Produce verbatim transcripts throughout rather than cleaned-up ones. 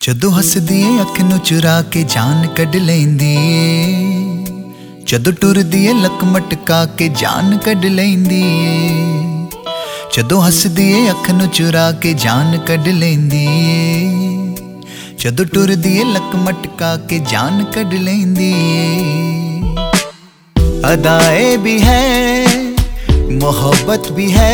जदों हसदी ए अख नूं चुरा के जान कढ लैंदी ए, जदों टुरदी ए लक मटका के जान कढ लैंदी ए। जदों हसदी ए अख नूं चुरा के जान कढ लैंदी ए, जदों टुरदी ए लक मटका के जान कढ लैंदी ए। अदाए भी है मोहब्बत भी है,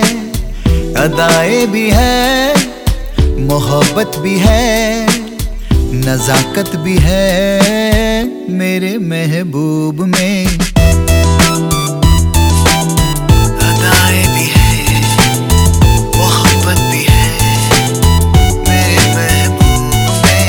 अदाए भी है मोहब्बत भी है, नज़ाकत भी है मेरे महबूब में। अदाए भी है मोहब्बत भी है मेरे महबूब में।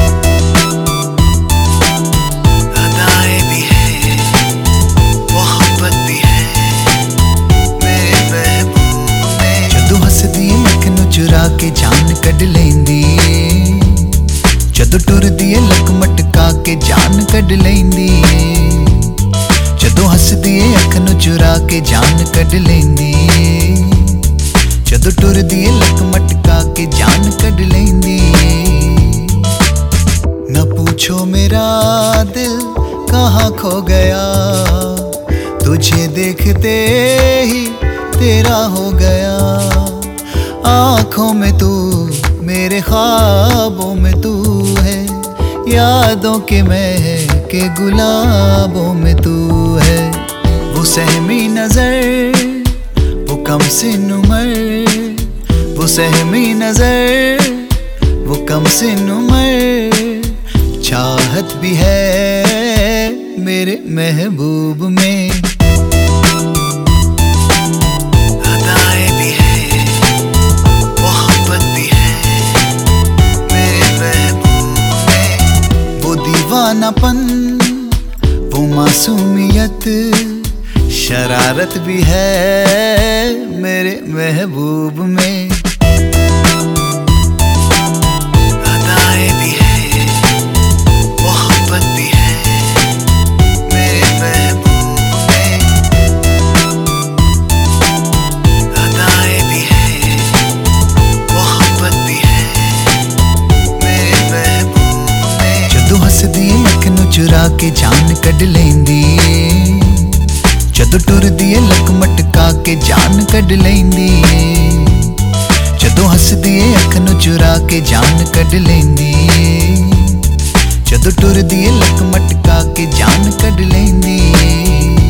अदाए भी है मोहब्बत भी है मेरे महबूब में। जदों हसदी ए अख नूं चुरा के जान कढ लैंदी ए, जदों टुरदी ए लक मटका के जान कढ लैंदी ए। जदों हसदी ए अख नूं चुरा के जान कढ लैंदी ए, जदों टुरदी ए लक मटका के जान कढ लैंदी ए। न पूछो मेरा दिल कहाँ खो गया, तुझे देखते ही तेरा हो गया। आँखों में तू मेरे ख्वाबों में तू है, यादों के महके गुलाबों में तू है। वो सहमी नजर वो कम सिन उम्र, वो सहमी नजर वो कम सिन उम्र, चाहत भी है मेरे महबूब में। दीवानापन वो मासूमियत शरारत भी है मेरे महबूब में। अदाए भी है मोहब्बत भी है मेरे महबूब में। अदाए भी है मोहब्बत भी है मेरे महबूब में। जदों हसदी ए अख नूं चुरा के जान कढ लैंदी ए, जदों टुरदी ए लक मटका के जान कढ लैंदी ए। जदों हसदी ए अख नूं चुरा के जान कढ लैंदी ए, जदों टुरदी ए लक मटका के जान कढ लैंदी ए।